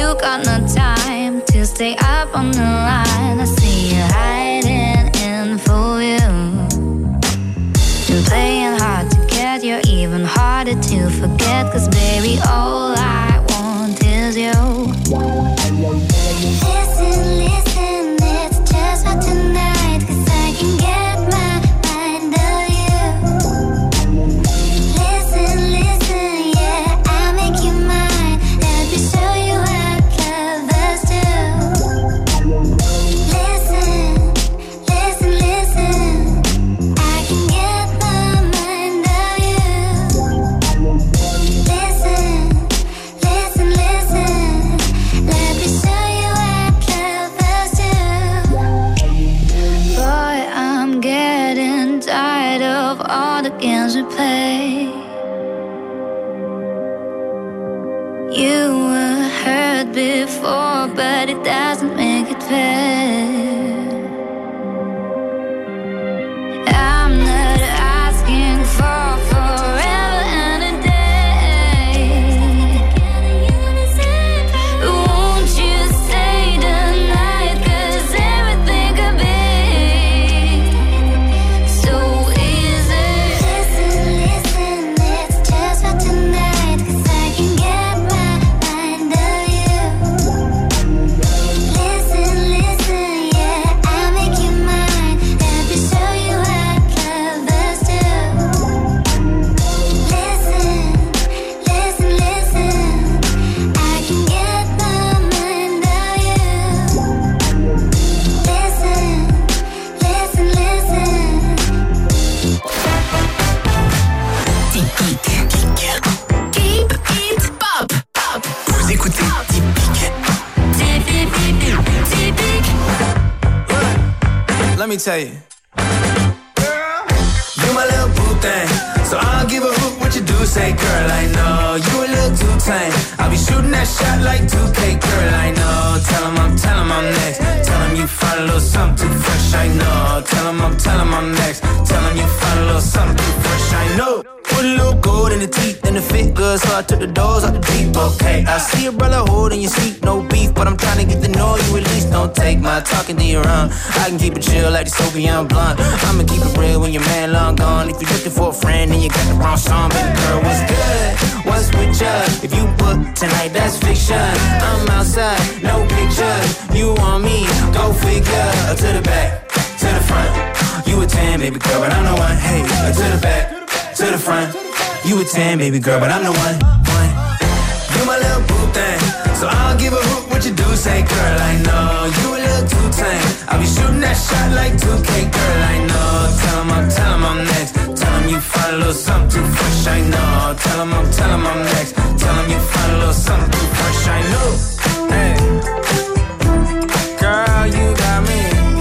You got no time to stay up on the line. I see you hiding in full view. Been playing hard to get, you're even harder to forget. Cause baby, all I want is you. Listen, listen, it's just for tonight. Cause I can get my mind on you. Listen, listen, yeah, I'll make you mine. Let me show you how lovers do. Listen, listen, listen, I can get my mind on you. Listen, listen, listen, let me show you how lovers do. Boy, I'm getting tired of all the games we play. You were hurt before, but it doesn't make it fair. I'm not asking for forever and a day. Won't you stay tonight? Cause everything could be so easy. Listen, listen, it's just for tonight. Cause I can get my mind on you. Listen, listen, yeah, I'll make you mine. Let me show you how lovers do. Listen, listen, listen, I can get my mind on you. Listen, listen, listen. Deep Beat Pop. Vous écoutez Deep Beat. Let me tell you. You my little boo thing, so I don't give a hoot what you do. Say, girl, I know you a little too tame. I'll be shooting that shot like 2K, girl, I know. Tell him I'm next. Tell him you find a little something too fresh, I know. Tell him I'm next. Tell him you find a little something too fresh, I know. Put a little gold in the teeth and the fit good, so I took the doors out the deep, okay. I see a brother holding your seat, no beef, but I'm trying to get to know you at least. Don't take my talking to your own. I can keep it chill like the Soviet blunt. I'ma keep it real when your man long gone. If you're looking for a friend and you got the wrong song, baby girl, what's good? What's with ya? If you book tonight, that's fiction. I'm outside, no pictures. You want me? Go figure. To the back, to the front. You a 10, baby girl, but I'm the one. Hey, to the back, to the front. You a 10, baby girl, but I'm the one. You my little boo thing, so I don't give a hoot what you do. Say, girl, I know you a little too tame. I'll be shooting that shot like 2K, girl, I know. Tell him I'm next. Tell him you find a little something too fresh, I know. Tell him I'm next. Tell him you find a little something too fresh, I know. Hey, girl, you got me.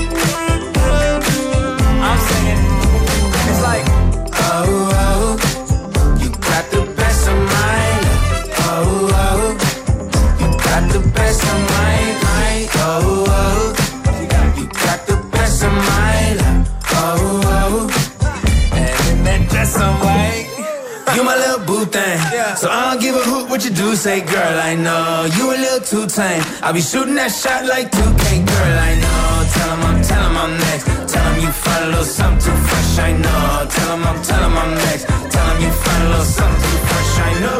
I'm singing. It's like, oh, oh, you got the best of mine. Oh, oh, you got the best of mine. Oh, oh, you got the best of mine. Oh, oh, and in that dress I'm white. You my little boo thing, so I don't give a hoot what you do. Say, girl, I know you a little too tame. I'll be shooting that shot like 2K, girl, I know. Tell him I'm next. Tell him you find a little something too fresh, I know. Tell him I'm next. Tell him you find a little something too fresh, I know.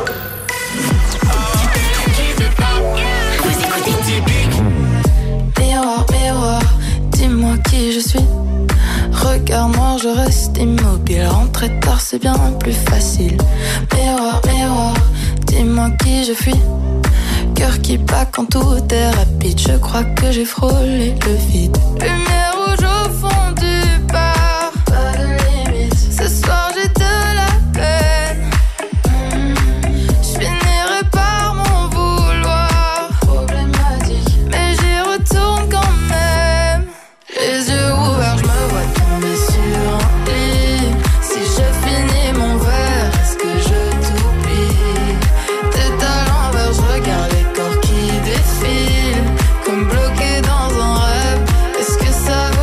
Vous écoutez Deep Beat. Miroir, miroir, dis-moi qui je suis. Regard noir, je reste immobile. Rentrer tard, c'est bien plus facile. Miroir, miroir, dis-moi qui je fuis. Cœur qui bat quand tout est rapide. Je crois que j'ai frôlé le vide. Lumière rouge au fond du bar. Pas de limite. Ce soir j'ai de la peine. Je finirai par m'en vouloir. Problématique. Mais j'y retourne quand même. Les yeux ouverts, je me vois tomber sur un lit. Si je finis mon verre, est-ce que je t'oublie? Tête à l'envers, je regarde les corps qui défilent. Comme bloqués dans un rêve, est-ce que ça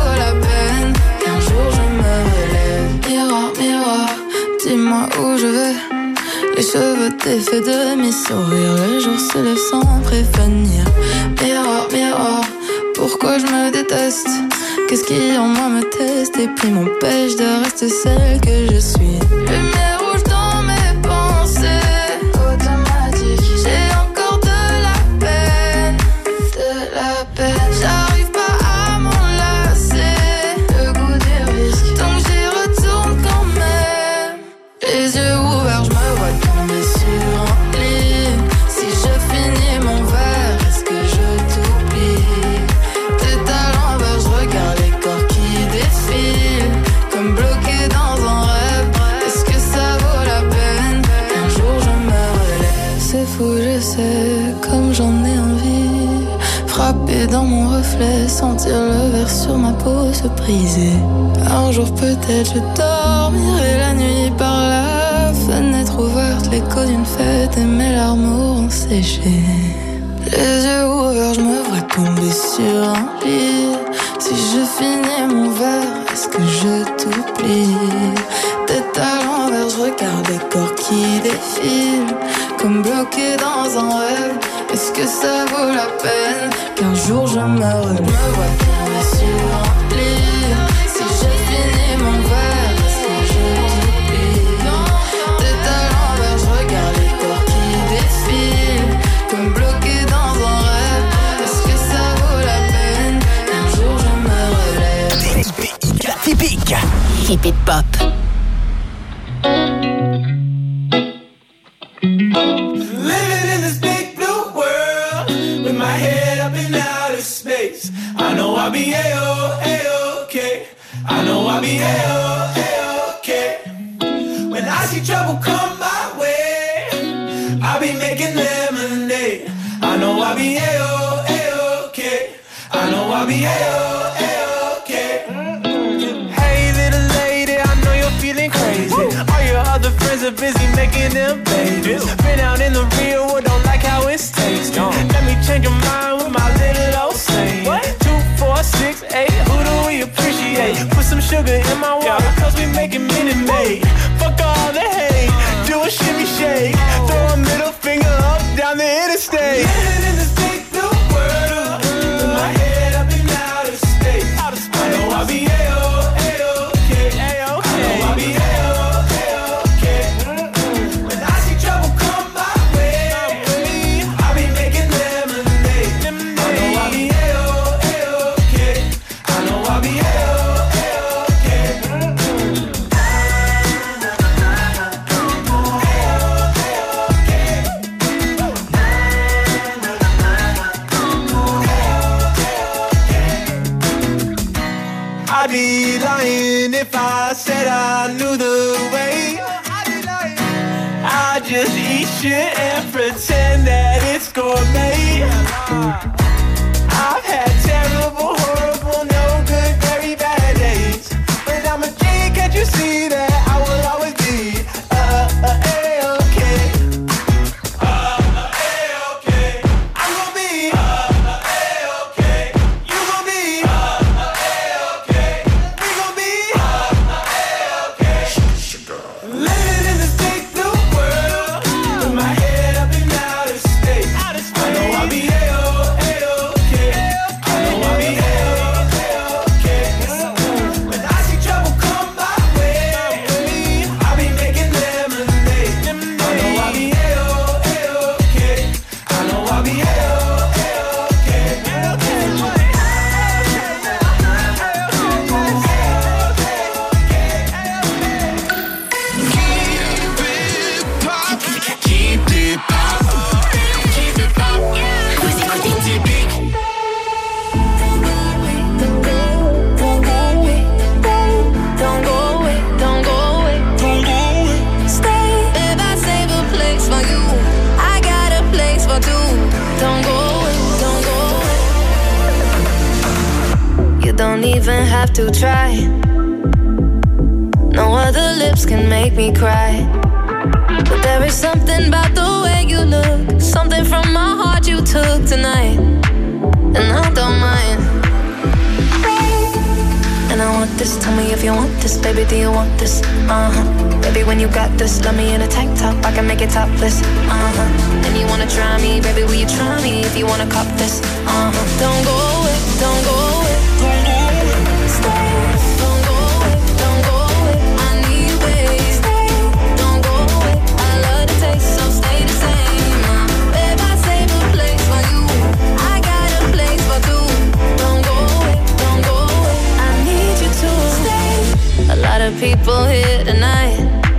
est fait de mes sourires. Le jour se lève sans prévenir. Miroir, miroir, pourquoi je me déteste? Qu'est-ce qui en moi me teste et puis m'empêche de rester celle que je suis? Lumière rouge dans mes pensées, automatique. J'ai encore de la peine, j'arrive pas à m'enlacer, le goût du risque, donc j'y retourne quand même. Les yeux ouverts, je me vois tomber sur un lit. Si je finis mon verre, est-ce que je t'oublie? Tête à l'envers, je regarde les corps qui défilent, comme bloqués dans un rêve. Est-ce que ça vaut la peine qu'un jour je me relève? C'est fou, je sais, comme j'en ai envie. Frapper dans mon reflet, sentir le verre sur ma peau se briser. Un jour peut-être je dormirai la nuit par la fenêtre ouverte, l'écho d'une fête et mes larmes auront séché. Les yeux ouverts, je me vois tomber sur un lit. Si je finis mon verre, est-ce que je t'oublie? Tête à l'envers, je regarde les corps qui défilent, comme bloqués dans un rêve. Est-ce que ça vaut la peine qu'un jour je me relève? Je me vois tomber sur un lit. Si je finis mon verre, est-ce que je t'oublie? Tête à l'envers, je regarde les corps qui défilent, comme bloqués dans un rêve. Est-ce que ça vaut la peine qu'un jour je me relève? Typique Hip Hip Pop. Living in this big blue world, with my head up in outer space. I know I'll be A-O-A-OK. I know I'll be A-O-A-OK. When I see trouble come my way, I'll be making lemonade. I know I'll be A-O-A-OK. I know I'll be A-O-A-OK. Hey little lady, I know you're feeling crazy. All your other friends are busy making them babies. Been out in the real world, don't like how it's tasting. Let me change your mind with my little old saying. 2, 4, 6, 8, who do we appreciate? Put some sugar in my water, cause we making Minute Maid. Fuck all the hate, do a shimmy shake. Throw a middle finger up down the interstate. Living in this big blue world, with my head up in outer space. I know I'll be A-O-A-OK. I know I'll be A-O-A-OK. When I see trouble come my way, I'll be making lemonade. I know I'll be A-O-A-OK. I know I'll be A-O-A-OK. I'd be lying if I said I knew the way. I just eat shit and pretend that it's gourmet. I've had terrible, horrible, no good, very bad days, but I'm a G, can't you see that I will always be A-OK. A-OK. I'm gonna be A-OK. You gonna be A-OK. We gonna be A-OK. Living in this big blue world, with my head up in outer space. I know I'll be A-O-A-OK. I know I'll be A-O-A-OK. When I see trouble come my way, I'll be making lemonade. I know I'll be A-O-A-OK. I know I'll be Vous écoutez Typique. Don't go away, don't go away, don't go away. Stay, if I save a place for you, I got a place for two. Don't go away, don't go away. You don't even have to try. No other lips can make me cry. But there is something about the way you look, something from my heart you took tonight, and I don't mind. And I want this, tell me if you want this. Baby, do you want this? Baby, when you got this, love me in a tank top, I can make it topless. And you wanna try me, baby, will you try me if you wanna cop this? Don't go away, don't go away, don't go away. Stay. Don't go away, don't go away. I need you, baby. Stay. Don't go away. I love the taste, so stay the same. Babe, I save a place for you. I got a place for two. Don't go away, don't go away. I need you to stay. A lot of people here tonight,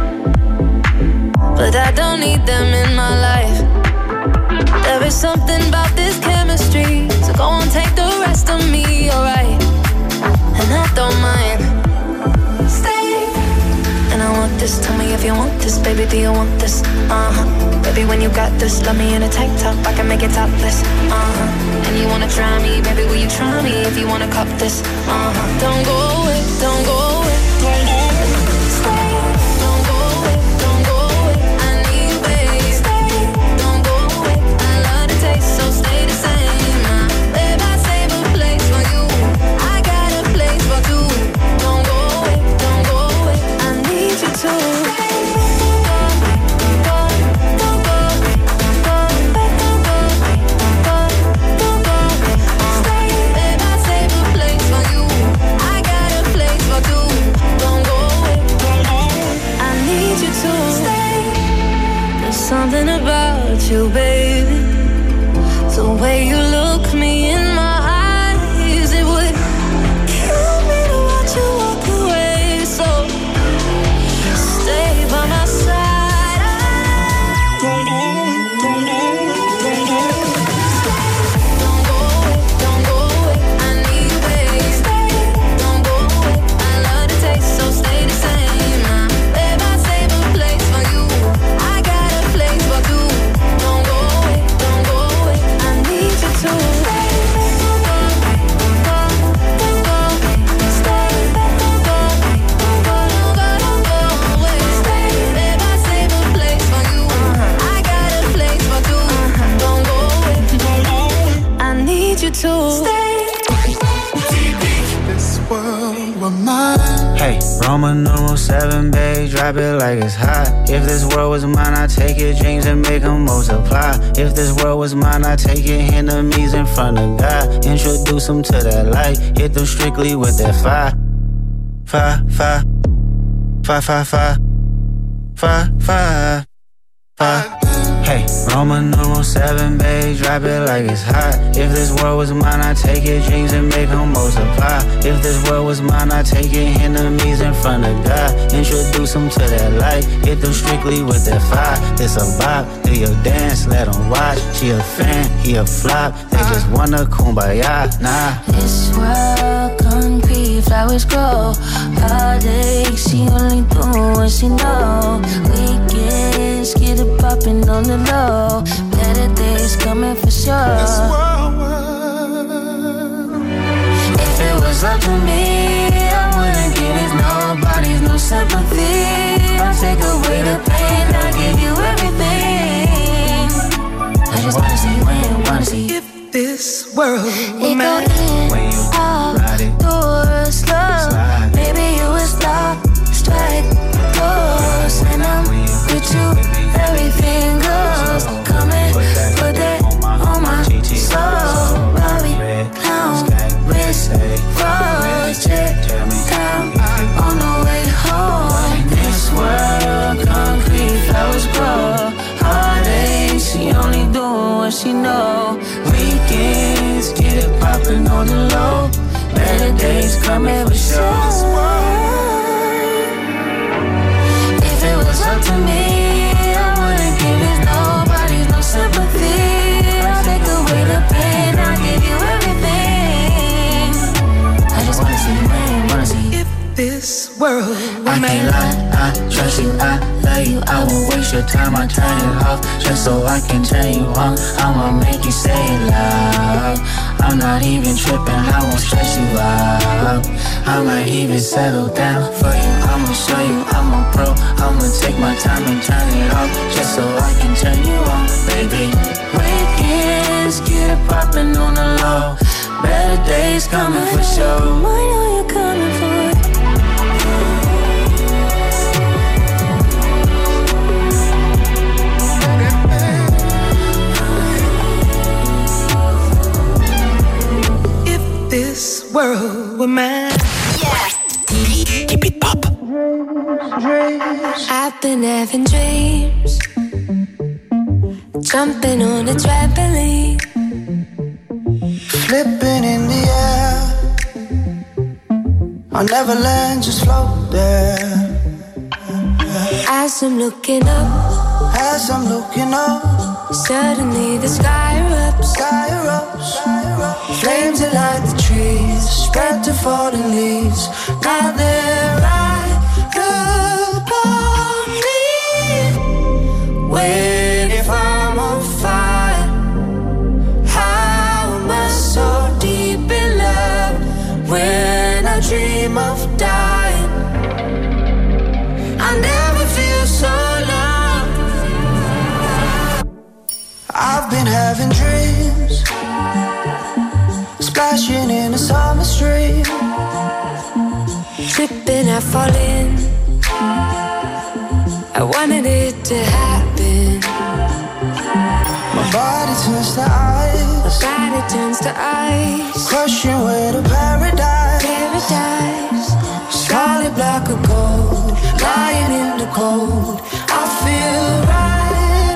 but I don't need them in my life. There is something about this chemistry, so go on, take the rest of me, alright? And I don't mind. Stay. And I want this, tell me if you want this. Baby, do you want this? Baby, when you got this, love me in a tank top, I can make it topless. And you wanna try me, baby, will you try me if you wanna cop this? Don't go away, don't go away, don't go away. Stay. Don't go away, don't go away. I need you, baby. Stay. Don't go away. I love the taste, so stay the same. Babe, I save a place for you. I got a place for two. Don't go away, don't go away. I need you to stay. Something about you, baby. The way you look me in my eyes, it would kill me to watch you walk away. So stay by my side. Don't go away, don't go away, don't go away. Don't go away, don't go away. I need you, baby. Stay. Don't go away. I love the taste, so stay the same. Babe, I save a place for you. I got a place for two. Don't go away, don't go away. I need you to stay. Hey, Roman numeral 7, babe, drop it like it's hot. If this world was mine, I'd take your dreams and make them multiply. If this world was mine, I'd take your enemies in front of God. Introduce them to that light, hit them strictly with that fire. Fire, fire, fire, fire, fire, fire, fire, fire. Hey, Roman numeral 7, babe, drop it like it's hot. If this world was mine, I'd take your dreams and make them multiply. If this world was mine, I'd take your enemies in front of God. Introduce them to that light, hit them strictly with that fire. It's a vibe, do your dance, let them watch. She a fan, he a flop, they just wanna kumbaya, nah. This world concrete, flowers grow. Heartache, she only do what she know. Weekends, get it poppin' on the low. Better days coming for sure. If it was up to me, I wouldn't give it nobody's no sympathy. I'll take away the pain, I'll give you everything. I just wanna see when, wanna see if this world were mine. When you ride it, doors slow. Maybe you was locked, strike close, and I'm with you. Everything goes. Come and put that on my soul. Robbie, clown, wrist, rose, jet, down on the way home. This world, concrete, flowers grow. Heartache, she only do what she know. Weekends, get it poppin' on the low. Better days coming for sure. If it was up to me, I wouldn't give it nobody's no sympathy. I'll take away the pain, I'll give you everything. I just wanna see when, wanna see if this world I can't lie, I trust you, I love you. I won't waste your time, I turn it off just so I can turn you on. I'ma make you say it loud. I'm not even tripping, I won't stress you out. I might even settle down for you. I'ma show you I'm a pro. I'ma take my time and turn it off just so I can turn you on, baby. Weekends, get it poppin' on the low. Better days coming for sure. I know you're coming for it. world were mine. Yeah. Keep it pop. I've been having dreams, jumping on a trampoline, flipping in the air. I'll never land, just float there. As I'm looking up, suddenly the sky erupts, flames that light the trees, spread to fallen leaves. Now they're right upon me. Wait, if I'm on fire, how am I so deep in love? When I dream of dying, I never feel so loved. I've been having dreams, splashing in a summer stream, tripping, I fall in. I wanted it to happen. My body turns to ice, crushing way to paradise. Solid block of gold, lying in the cold. I feel right,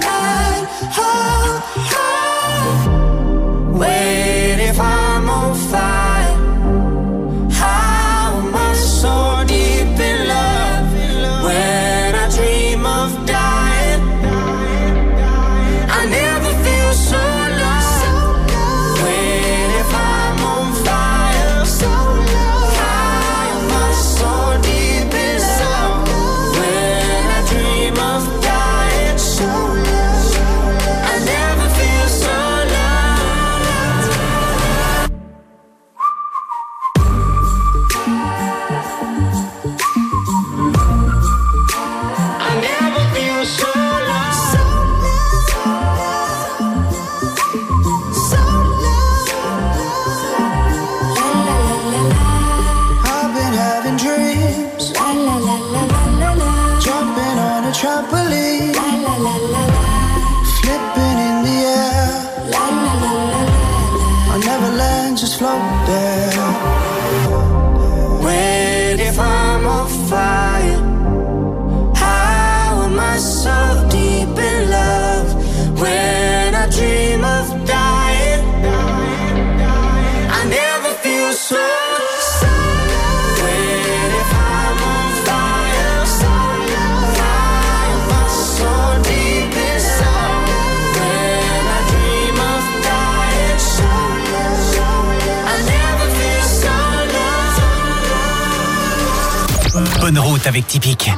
Wait, if I'm on fire, how am I so deep in love? When I dream of dying, I never feel so lost. Wait, if I'm on fire, how am I so deep in love? When I dream of dying, I never feel so trampoline, flipping in the air. I'll never land, just float there. Wait, if I'm on fire, how am I so deep in love? When I dream of dying, I never feel so. Bonne route avec Typique.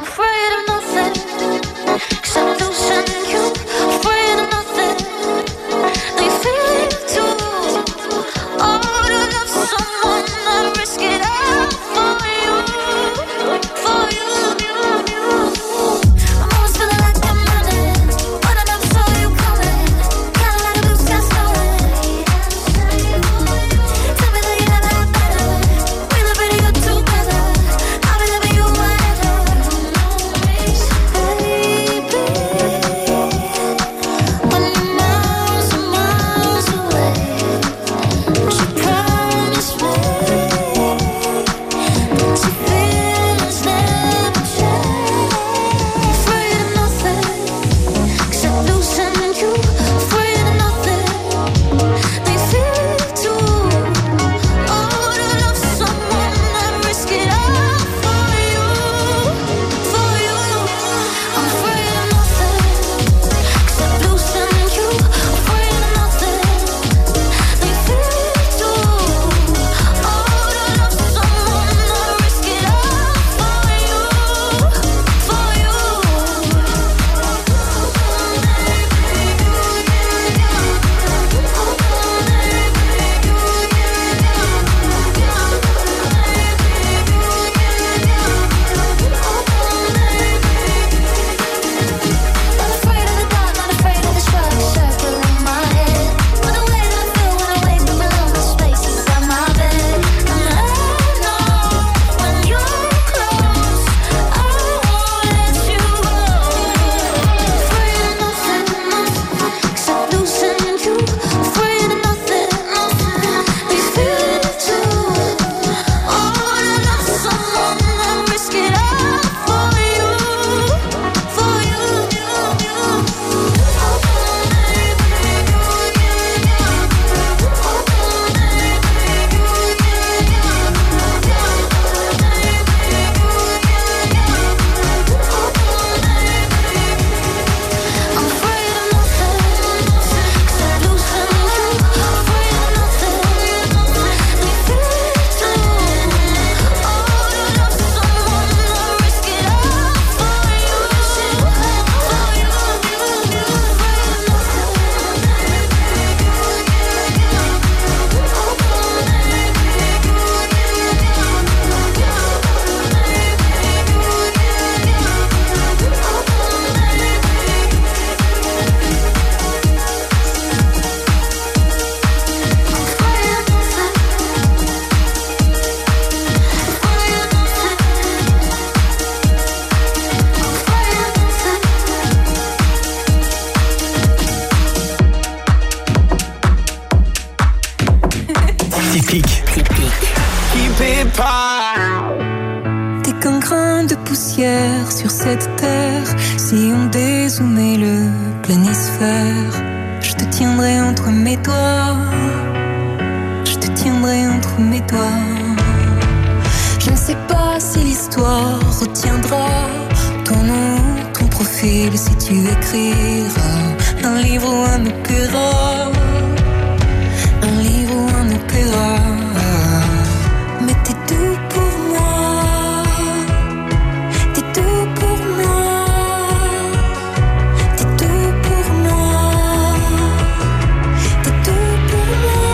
Typique. Keep it pie. T'es qu'un grain de poussière sur cette terre. Si on dézoomait le planisphère, je te tiendrai entre mes doigts. Je te tiendrai entre mes doigts. Je ne sais pas si l'histoire retiendra ton nom, ton profil, si tu écriras un livre ou un opéra. Un livre ou un opéra. Mais t'es tout pour moi. T'es tout pour moi. T'es tout pour moi. T'es tout pour moi.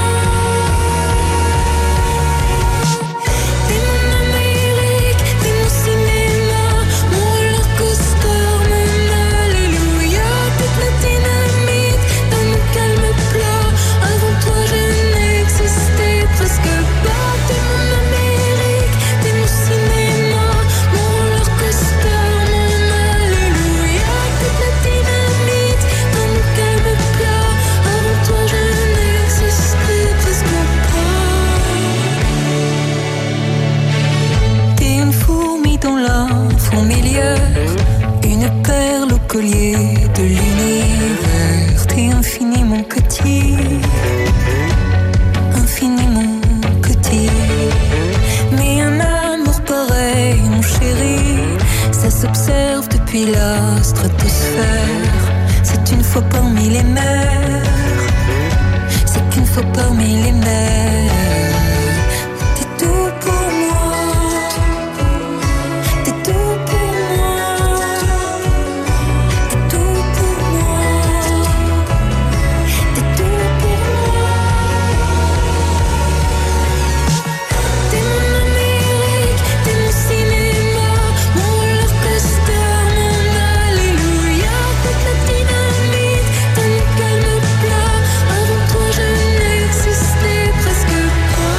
T'es mon Amérique, t'es mon cinéma, mon roller coaster, mon alléluia. T'es la dynamite dans mon calme plat. Avant toi je n'existais presque pas. T'es mon Amérique, t'es mon cinéma, mon roller coaster, mon alléluia. T'es la dynamite dans mon calme plat. Avant toi je n'existais presque pas. T'es une fourmi dans la fourmilière, une perle au collier de l'univers. T'es infiniment petit, infiniment petit. Mais un amour pareil, mon chéri, ça s'observe depuis la stratosphère. C'est une fois parmi les mers, c'est qu'une fois parmi les mers. T'es tout pour moi. T'es tout pour moi. T'es tout pour moi. T'es tout pour moi. T'es mon Amérique, t'es mon cinéma, mon roller coaster, mon alléluia. T'es la dynamite dans mon calme plat. Avant toi je n'existais presque pas.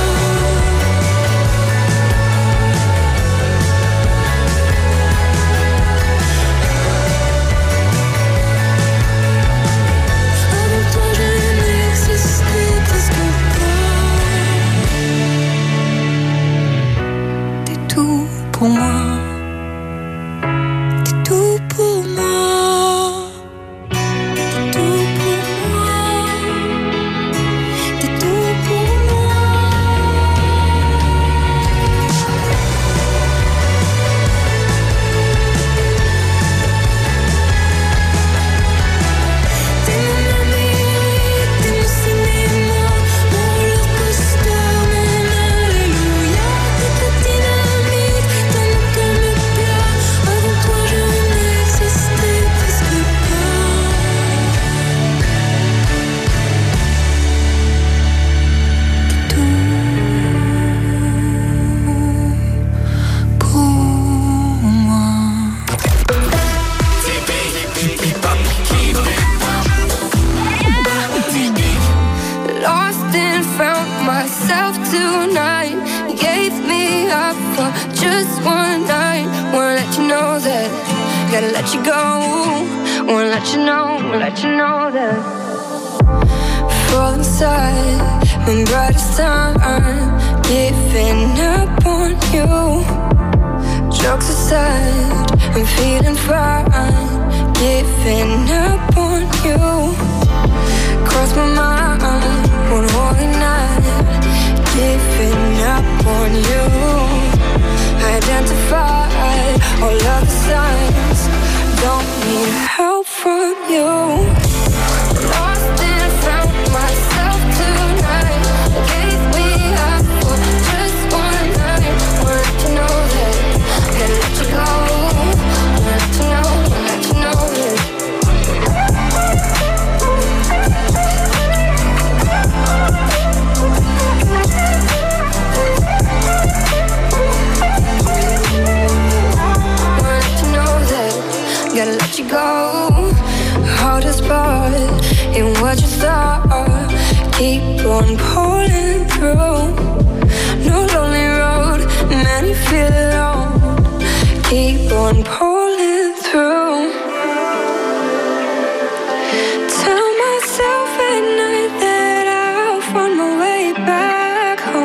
Avant toi je n'existais presque pas. T'es tout pour moi. T'es tout pour moi. T'es tout pour moi. T'es tout pour moi. T'es mon Amérique, t'es mon cinéma, mon roller coaster, mon alléluia. T'es la dynamite dans mon calme plat. Avant toi je n'existais presque pas. T'es tout pour moi. Lost and found myself tonight. Gave me up for just one night. Wanna let you know that, gotta let you go. Wanna let you know that. Fall inside my brightest time. Giving up on you. Jokes aside, I'm feeling fine. Giving up on you. Cross my mind one holy night. Giving up on you. Identify all of the signs. Don't need help from you. Lost and found myself tonight. Gave me up for just one night. Wanna let you know that, gotta let you go. Wanna let you know that. Gotta let you go. Hardest part in what you thought. Keep on pulling through. No lonely road, man, you feel alone. Keep on pulling through. Tell myself at night that I'll find my way back home.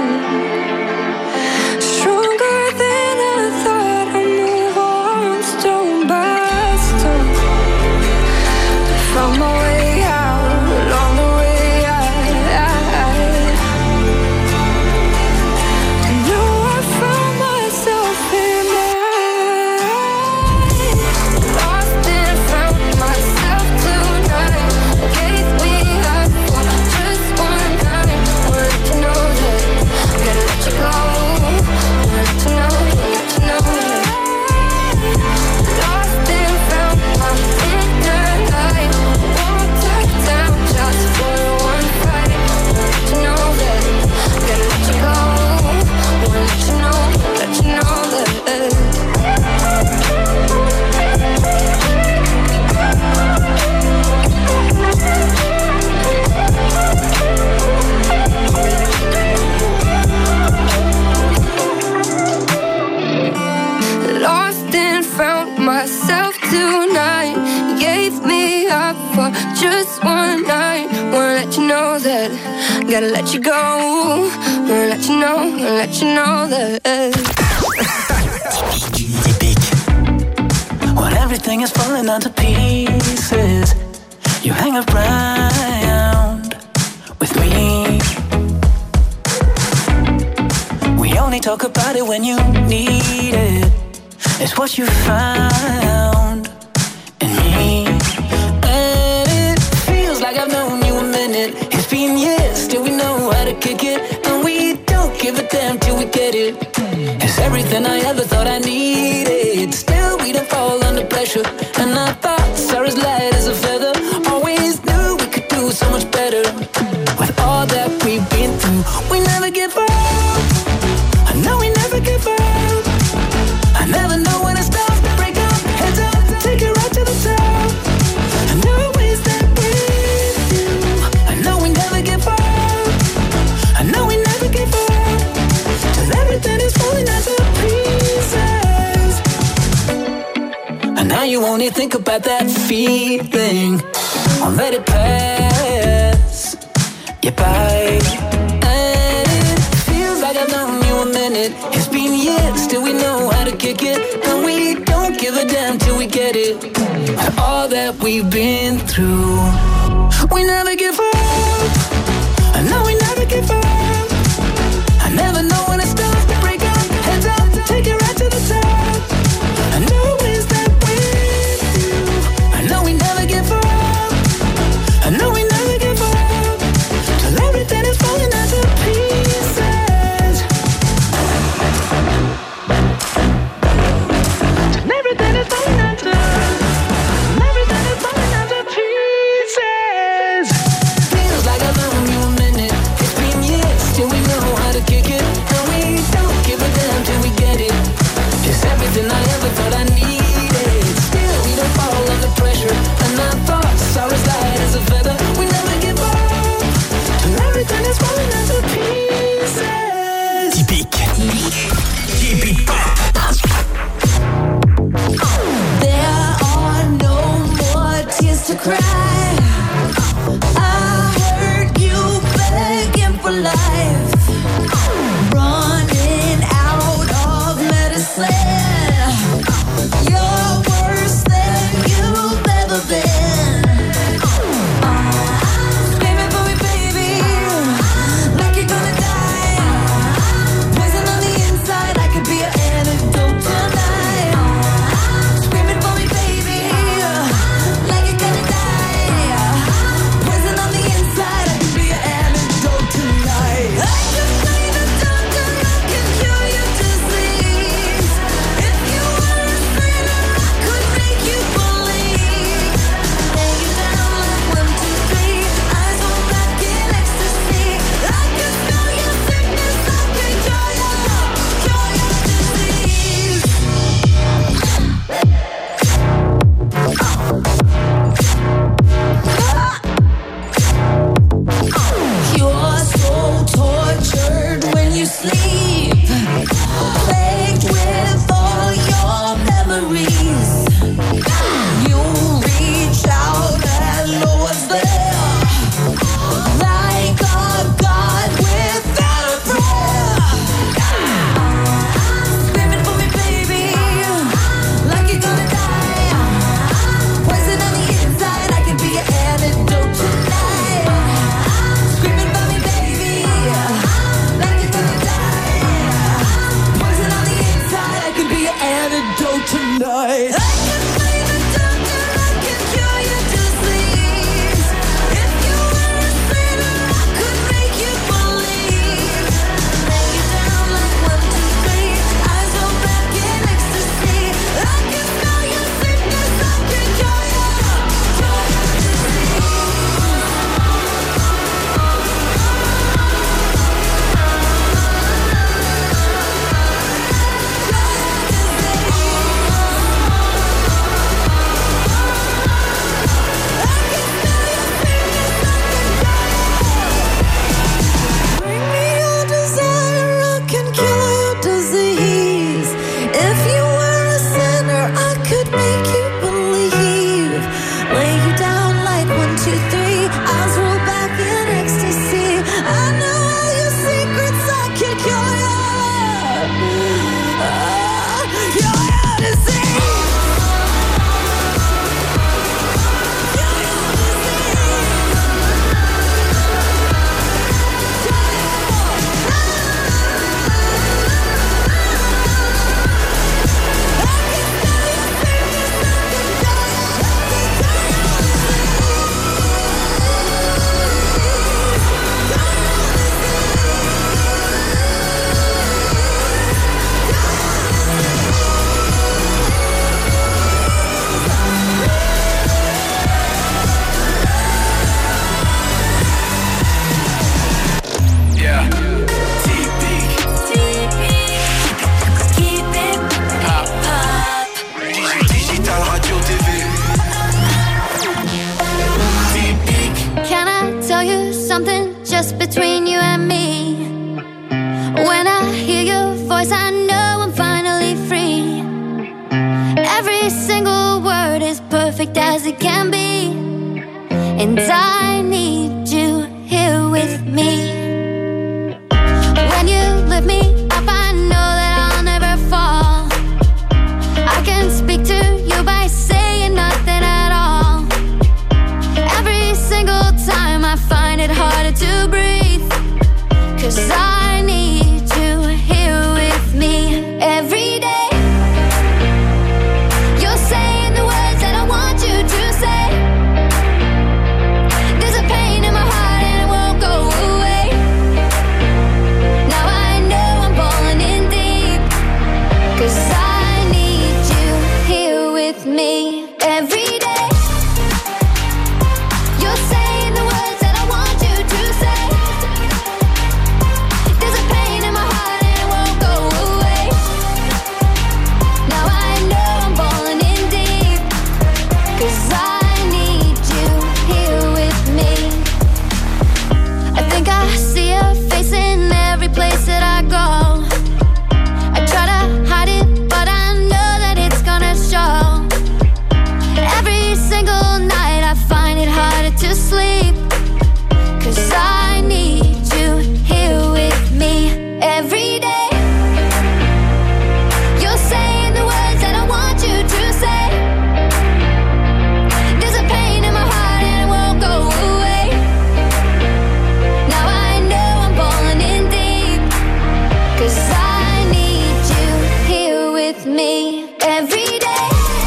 that. Gotta let you go. Wanna let you know that. Typique. When everything is falling down to pieces, you hang around with me. We only talk about it when you need it. It's what you found in me. And it feels like I've known you a minute. It's been years, still we know how to kick it. And we don't give a damn till we get it. It's everything I ever thought I needed. Still we don't fall under pressure. And I thought Sarah's light as a feather. Always knew we could do so much better. With all that we've been through, we never give up. I know we never give up. I never know when it starts to break up. Heads up, take it right to the top. I know always that with you. I know we never give up. I know we never give up. Till everything is falling out to pieces. And now you only think about that feeling. Won't let it pass you by. I've known you a minute. It's been years, still we know how to kick it. And we don't give a damn till we get it. All that we've been through, we never give up. I know we never give up. I never know when it starts to break up. Heads up, take it right to the top. I know it's that with you. I know we never give up. I know we never give up. Till everything is falling out to pieces. Everything is falling out to pieces. Feels like I've known you a minute. It's been years, still we know how to kick it. And we don't give a damn till we get it. It's everything I ever thought I needed. Still we don't fall under pressure. And I thought Sarah's light as a feather. We never give up till everything is falling out to pieces. Typique. Typique pop. There are no more tears to cry. I heard you begging for life, running out of medicine. You're worse than you've ever been. Screaming for me, baby, like you're gonna die. Poison on the inside, I could be an antidote tonight. Screaming for me, baby, like you're gonna die. Poison on the inside, I could be an antidote tonight. just between you and me. When I hear your voice, I know I'm finally free. Every single word is perfect as it can be, and I need you here with me. When you lift me up, I know that I'll never fall. I can speak to you by saying nothing at all. Every single time I find it harder to breathe, 'cause I need you here with me every day. You're saying the words that I want you to say. There's a pain in my heart and it won't go away. Now I know I'm falling in deep, 'cause I need you here with me every day. You're saying the words that I want you to say. There's a pain in my heart and it won't go away. Now I know I'm falling in deep, 'cause I need you here with me. I think I see your face in every place that I go. I try to hide it, but I know that it's gonna show. Every single night I find it harder to sleep, 'cause I need you here with me every day. You're saying the words that I want you to say. There's a pain in my heart and it won't go away. Now I know I'm falling in deep, 'cause I need you here with me every day.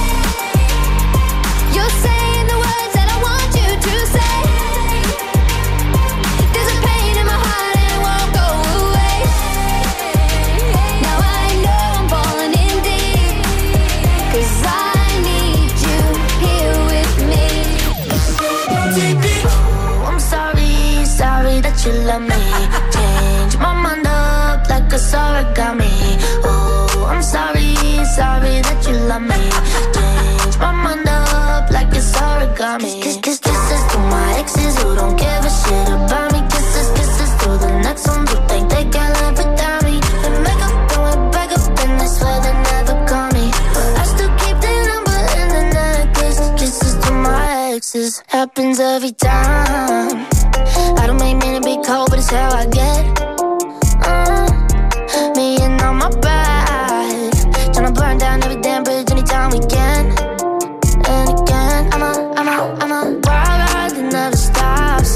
You're saying the words that I want you to say. There's a pain in my heart and it won't go away. Now I know I'm falling in deep, 'cause I need you here with me. Oh, I'm sorry, sorry that you love me. Change my mind up like a origami. Oh, I'm sorry, sorry that you love me. Change my mind up like it's origami. Kisses to my exes who don't give a shit about me. Kisses to the next ones who think they can live without me. And make up, going back up, and they swear they never call me. But I still keep their number in the necklace. Kisses to my exes, happens every time. I don't make me to be cold, but it's how I get. Me and all my pride, tryna burn down every damn bridge anytime we can. And again, I'm a wild ride that never stops.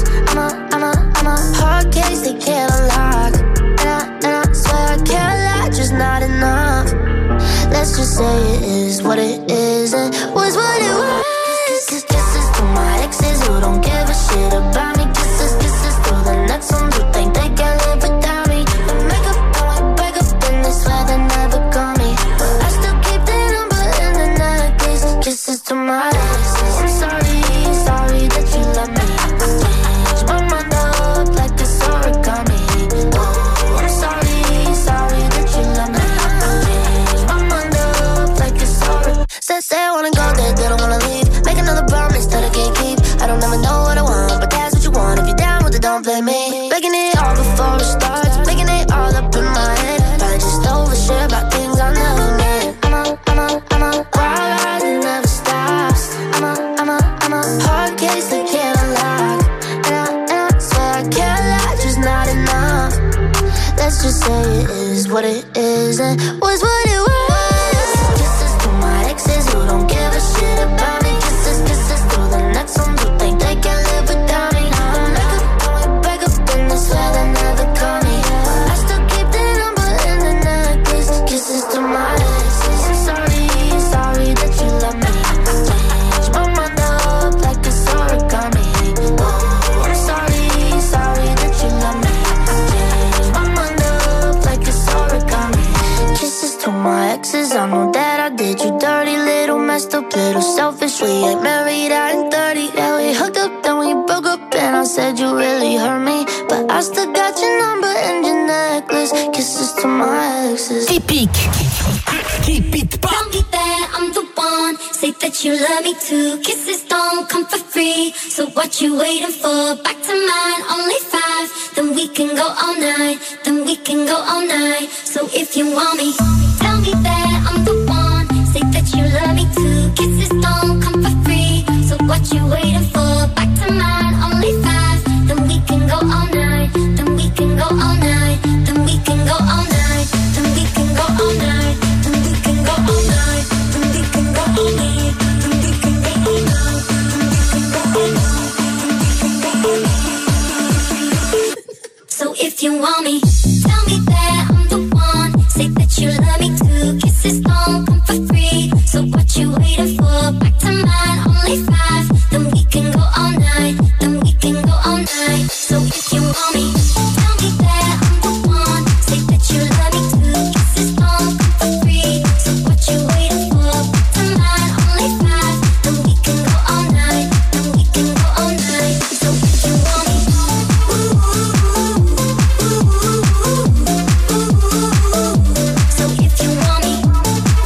I'm a hard case they can't unlock. And I swear I can't lie, just not enough. Let's just say it is what it is and was what it was. Kisses to my exes who don't give a shit about me. Kisses to the next ones who think they can live without me. And make up, going back up, and they swear they never call me. But I still keep their number in the necklace. Kisses to my exes. I'm sorry, sorry that you love me. Change my mind up like it's origami. Oh, I'm sorry, sorry that you love me. Change my mind up like it's origami. Say I wanna go there, they don't wanna leave. Make another promise that I can't keep. I don't ever know what I want, but that's what you want. If you're down with it, don't blame me. Making it all before it starts, making it all up in my head. I just overshare about things I never meant. I'm a wild ride that never stops. I'm a hard case that can't unlock. And I swear I can't lie, just not enough. Let's just say it is what it is and was what it was. Kisses to my exes who don't give a shit about me. Kisses to the next ones who think they can live without me. Make up, going back up, and they swear they never call me. I still keep their number in the necklace. Kisses to my exes. I'm sorry, sorry that you love me. Change my mind up like it's origami. Oh, I'm sorry, sorry that you love me. Change my mind up like it's origami. Kisses to my exes, I know that I did you dirty. Little messed up, little selfish. We ain't married out in 30. Yeah, we hooked up, then we broke up, and I said you really hurt me. But I still got your number and your necklace. Kisses to my exes. Typique. Keep it pop. Tell me that I'm the one. Say that you love me too. Kisses don't come for free. So what you waiting for? Back to mine, only 5. then we can go all night, then we can go all night. So if you want me, tell me that I'm the one. Say that you love me too. Kisses don't come for free, so what you waiting for? Back to mine, only 5. Then we can go all night, then we can go all night, then we can go all night, then we can go all night, then we can go all night, then we can go all night, then we can go all night, then we can go all night, then we can go all night. So if you want me, tell me that I'm the one. Say that you love me too. Kisses don't come for free, so what you waiting for? Back to mine, only 5. Then we can go all night, then we can go all night. So if you want me, tell me that I'm the one. Say that you love me too. Kisses don't come for free, so what you waiting for? Back to mine, only 5. Then we can go all night, then we can go all night. So if you want me, so if you want me,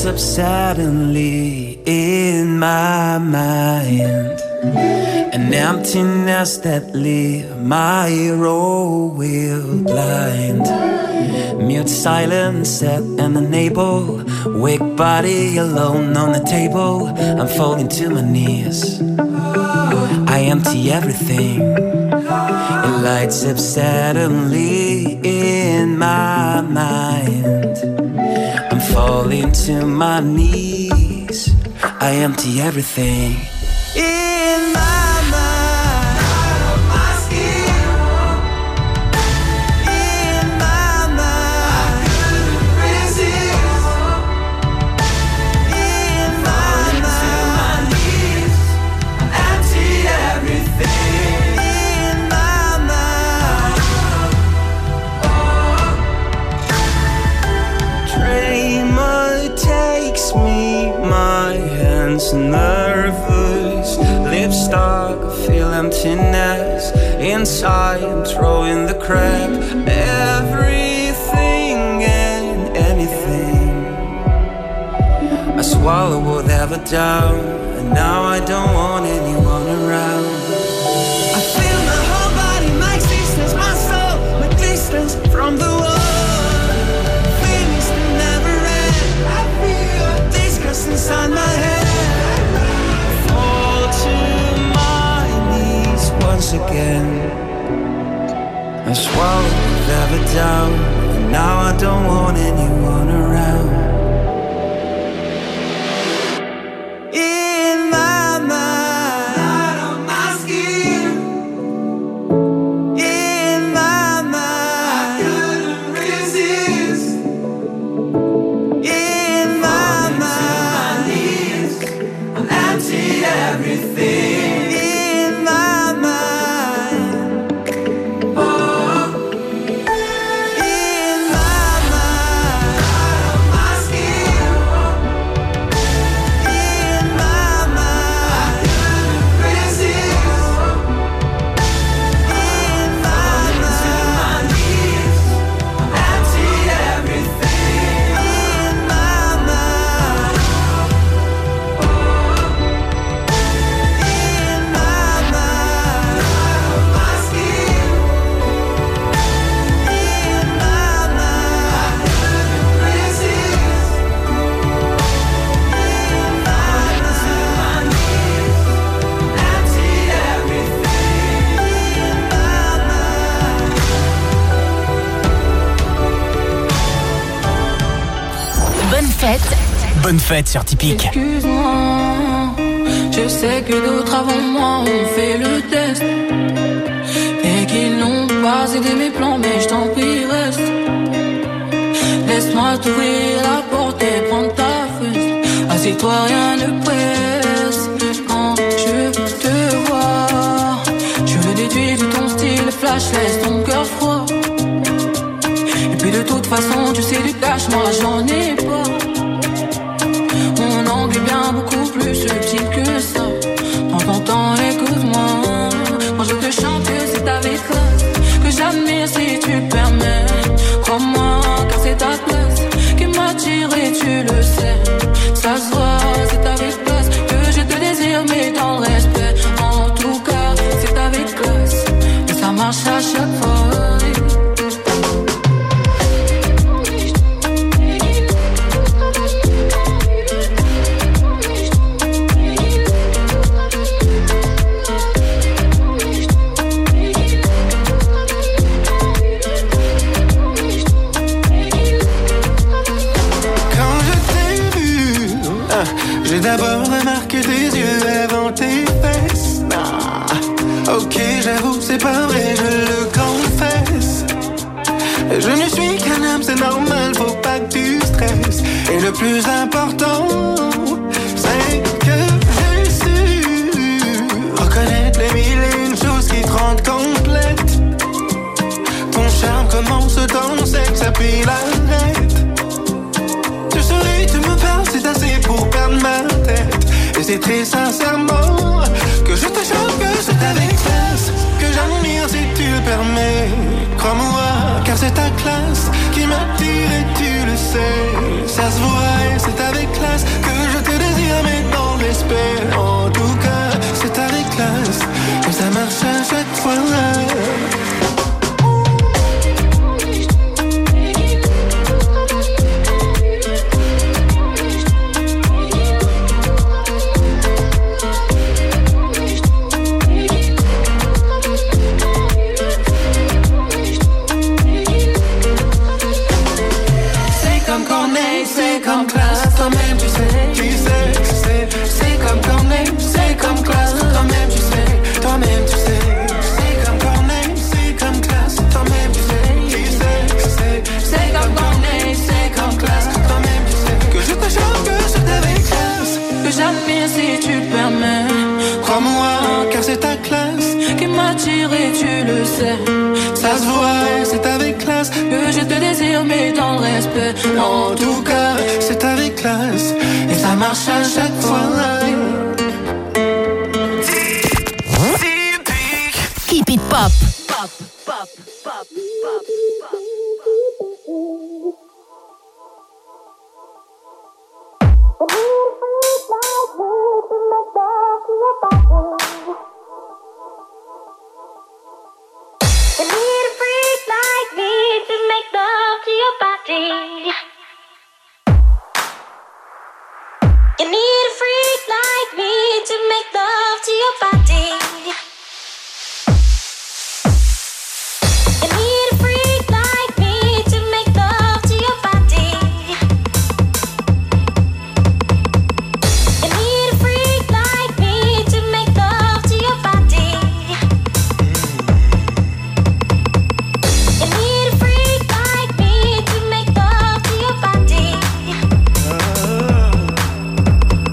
lights up suddenly in my mind. An emptiness that leave my role will blind. Mute silence set and unable. Wake body alone on the table. I'm falling to my knees. I empty everything. It lights up suddenly in my mind. I'm falling to my knees. I empty everything. In my mind, out of my skin. In my mind, I couldn't resist. In my mind, to my knees, I empty everything. In my mind, Dreamer takes me, my hands nervous. Lips stuck, feel emptiness inside. I'm throwing the crap, everything and anything. I swallow whatever down, and now I don't want anyone around. I feel my whole body, my existence, my soul, my distance from the world. Feelings that never end. I feel disgust inside my head. Once again, I swallowed whatever down, and now I don't want anyone around. In my mind, out of my skin. In my mind, I couldn't resist. In my mind, I'm empty everything. Bonne fête sur Typique. Excuse-moi, je sais que d'autres avant moi ont fait le test et qu'ils n'ont pas aidé mes plans, mais je t'en prie reste. Laisse-moi t'ouvrir la porte et prendre ta fesse. Assieds-toi, rien ne presse. Quand je te vois, je le déduis de ton style flash, laisse ton cœur froid. Et puis de toute façon, tu sais du cash, moi j'en ai pas. Mon angle est bien beaucoup plus subtil que ça. Prends ton temps, écoute-moi. Quand je te chante, c'est avec classe que j'admire si tu permets. Crois-moi, car c'est ta place qui m'attire et tu le sais. Ça se voit, c'est avec classe que je te désire, mais dans le respect. En tout cas, c'est avec classe et ça marche à chaque fois. J'ai d'abord remarqué tes yeux avant tes fesses. Ok, j'avoue, c'est pas vrai, je le confesse. Je ne suis qu'un homme, c'est normal, faut pas que tu stresses. Et le plus important, c'est que j'ai su reconnaître les mille et une choses qui te rendent complète. Ton charme commence dans le sexe, puis l'arrête. Tu souris, tu me parles, c'est assez pour perdre ma tête. Et c'est très sincèrement que je te chante, que c'est avec classe que j'admire si tu le permets. Crois-moi, car c'est ta classe qui m'attire et tu le sais. Ça se voit et c'est avec classe sais. Ça se voit, c'est avec classe Que je te désire, mais dans le respect. En tout cas, c'est avec classe. Et ça marche à chaque fois. Keep it pop. You need a freak like me to make love to your body. You need a freak like me to make love to your body. You need a freak like me to make love to your body. You need a freak like me to make love to your body. You need a freak like me to make love to your body.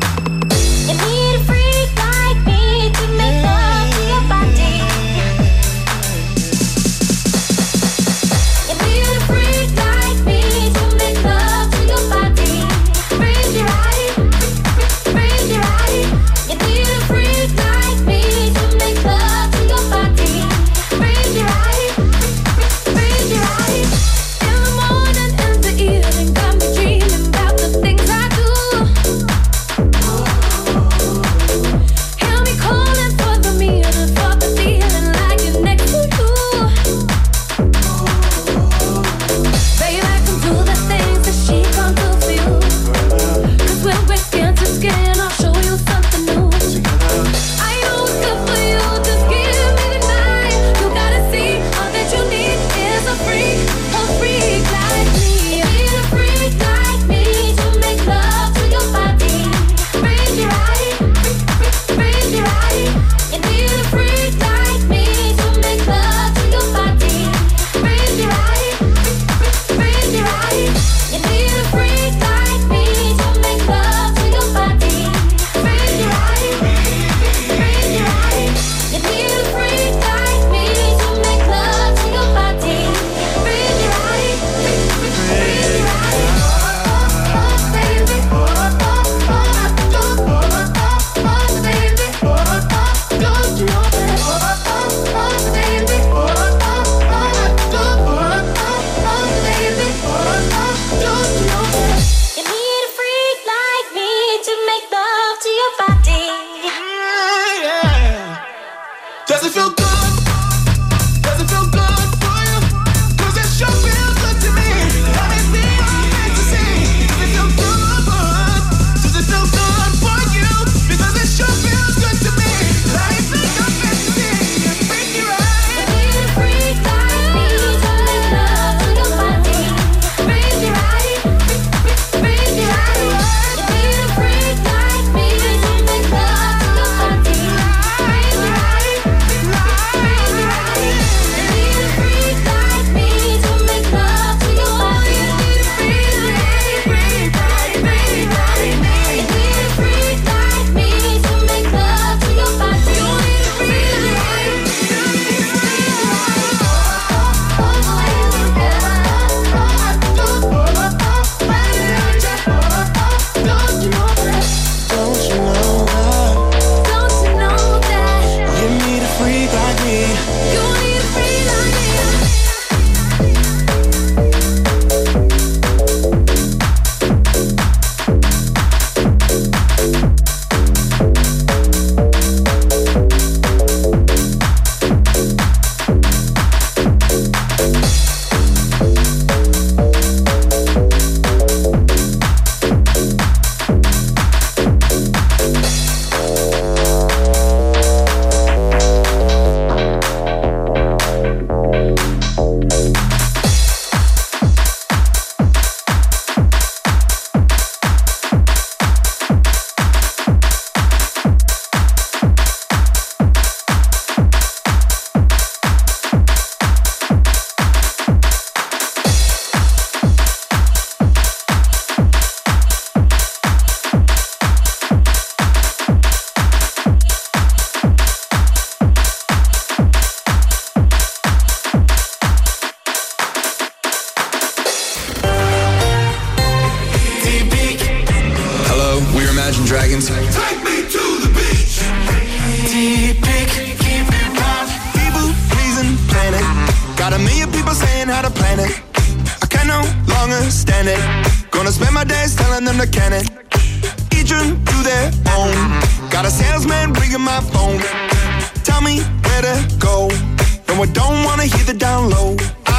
Imagine Dragons. Take me to the beach. Deep pick, keep it wild. People pleasing planet. Got a million people saying how to plan it. I can no longer stand it. Gonna spend my days telling them to can it. Each one to their own. Got a salesman ringing my phone. Tell me where to go. No, I don't wanna hear the down low.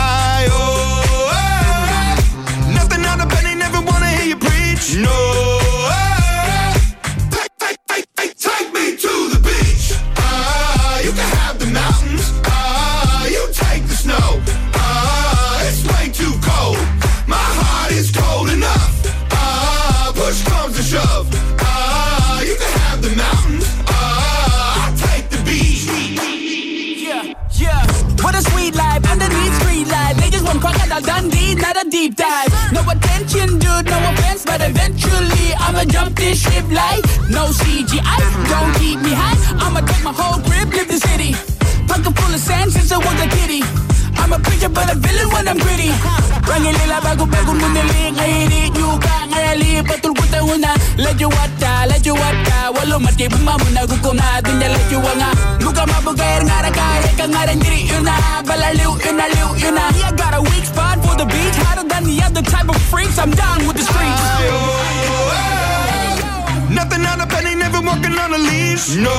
Nothing out of penny, never wanna hear you preach. No. Take me to the beach. You can have the mountains. You take the snow. It's way too cold. My heart is cold enough. Push comes to shove. You can have the mountains. I'll take the beach. Yeah. What a sweet life underneath street light. They just want crocodile Dundee, not a deep dive. No attention, dude, no offense, but eventually I'ma jump this ship like no CGI. Don't keep me high. I'ma take my whole crib, live the city. Pocket full of sand since I was a kitty. I'm a preacher but a villain when I'm gritty. Rangin lila bago munili ngayon yuka ngayali patul ko tauna. Let you wata, walo mati bumamuna gukum na dunya let you wanga. Luka mabugay ngara kaya ka ngara ndiri yuna. Balaliw yuna. I got a weak spot for the beach, hotter than the other type of freaks. I'm down with the streets. Nothing out of penny, never walking on a leash. No.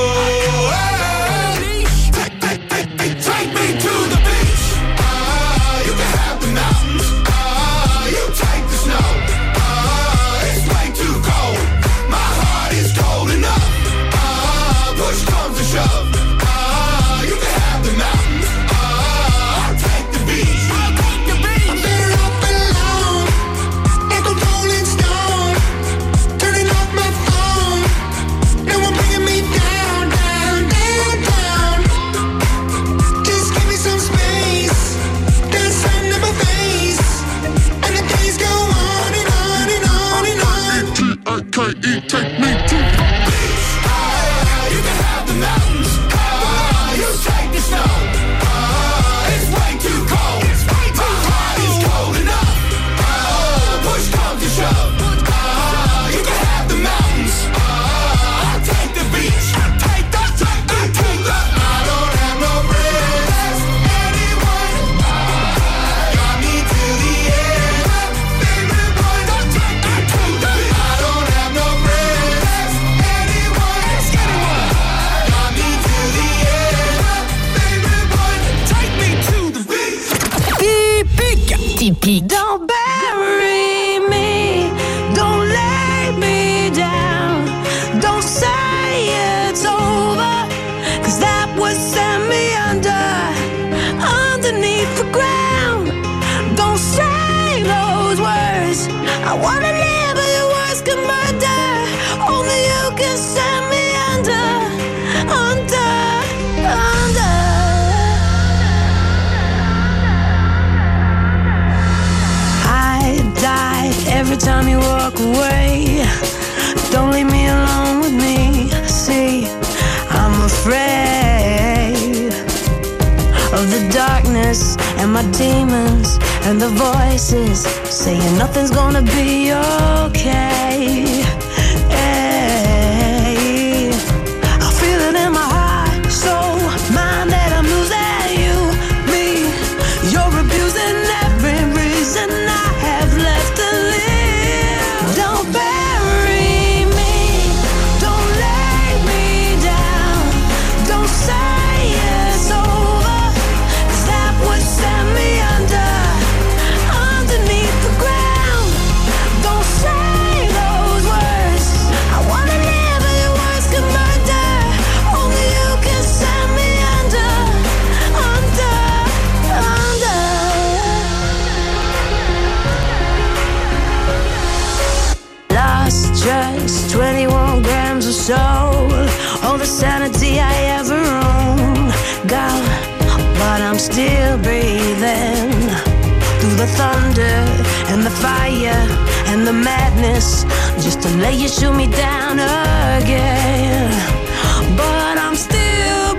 Take me to the beach. You can have the mountains. You take the snow. It's way too cold. My heart is cold enough. Push comes to shove. You can have the mountains. I'll take the beach. I'm better off alone, like a rolling stone. Turning off my phone. No one bringing me down, down, down, down. Just give me some space. There's sun in my face, and the days go on and on and on and on. T-I-K-E, take me to the beach. You can have the mountains. You take the snow. It's way too cold. My heart is cold enough. Push comes to shove. You can have the mountains. I'll take the beach. Take the. I don't have no friends. Anyone got me to the end. Favorite one. Take me to the beach. I don't have no friends. Anyone got me to the end. Favorite one. Take me to the beach. Typique. Don't bury me, don't lay me down, don't say it's over, 'cause that would send me underneath the ground. Don't say those words, I wanna live but your words can murder. Only you can send me under. Every time you walk away, don't leave me alone with me. See, I'm afraid of the darkness and my demons and the voices saying nothing's gonna be okay. Hey, I feel it in my heart, soul, mind that I'm losing you, me. You're abusing every reason I have left to live. Don't bury me, don't lay me down, don't say it's over, 'cause that would send me underneath the ground. Don't say those words, I wanna live but your words can murder. Only you can send me under. Lost just 21 grams or so, all the sanity I ever owned, gone, but I'm still breathing. Through the thunder and the fire and the madness, just to let you shoot me down again. But I'm still